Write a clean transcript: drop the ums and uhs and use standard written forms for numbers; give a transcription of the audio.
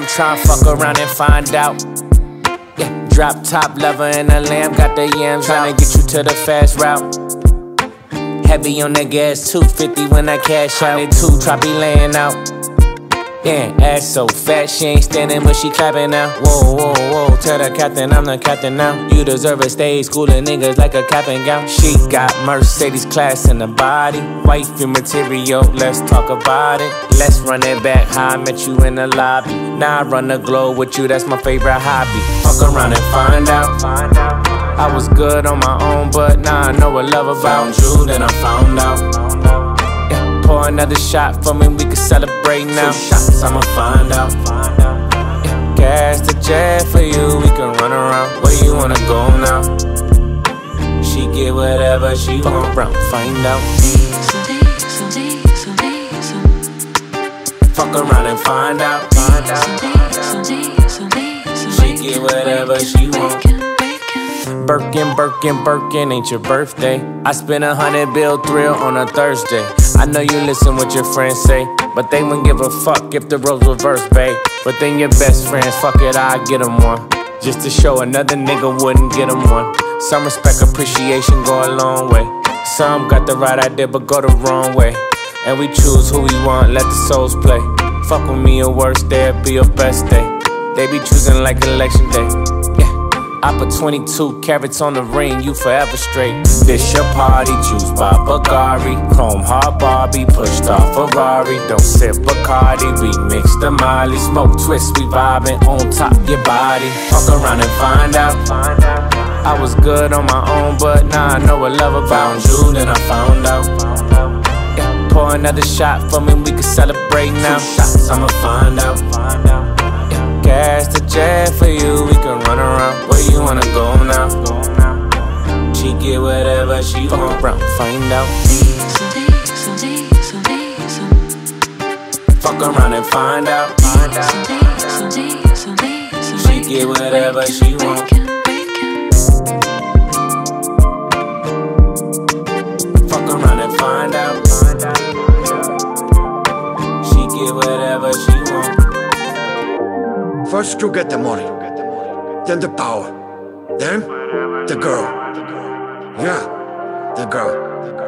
I'm tryna fuck around and find out. Yeah, drop top lover in a lamb, got the yams tryna get you to the fast route. Heavy on that gas, 250 when I cash out. It too choppy laying out. Yeah, ass so fat, she ain't standing, but she clapping now. Whoa, whoa, whoa, tell the captain I'm the captain now. You deserve a stage, schooling niggas like a cap and gown. She got Mercedes class in the body. Wifey material, let's talk about it. Let's run it back, how I met you in the lobby. Now I run the globe with you, that's my favorite hobby. Fuck around and find out. I was good on my own, but now I know what love about you, then I found out. Pour another shot for me, we can celebrate now. 2 shots, I'ma find out. Yeah, gas the jet for you, we can run around. Where you wanna go now? She get whatever she want, around, find out. Fuck around and find out. She get whatever she want. Birkin, Birkin, Birkin, ain't your birthday. I spent 100 bill thrill on a Thursday. I know you listen what your friends say, but they wouldn't give a fuck if the roles reversed, babe. But then your best friends, fuck it, I'll get them one. Just to show another nigga wouldn't get them one. Some respect, appreciation go a long way. Some got the right idea but go the wrong way. And we choose who we want, let the souls play. Fuck with me, your worst day, it'll be your best day. They be choosing like election day. I put 22 carats on the ring, you forever straight. This your party, juiced by Bulgari. Chrome hard Barbie, pushed off Ferrari. Don't sip Bacardi, we mix the Molly. Smoke twist, we vibing on top your body. Fuck around and find out. I was good on my own, but now I know what love about you, then I found out. Yeah, pour another shot for me, we can celebrate now. 2 shots, I'ma find out. Gas the jet for you, we can run around. Where you wanna go now? She get whatever she want, around, find out. Fuck around and find out. She get whatever she want. Fuck around and find out. She get whatever she want. First you get the money, then the power, then the girl. Yeah, the girl.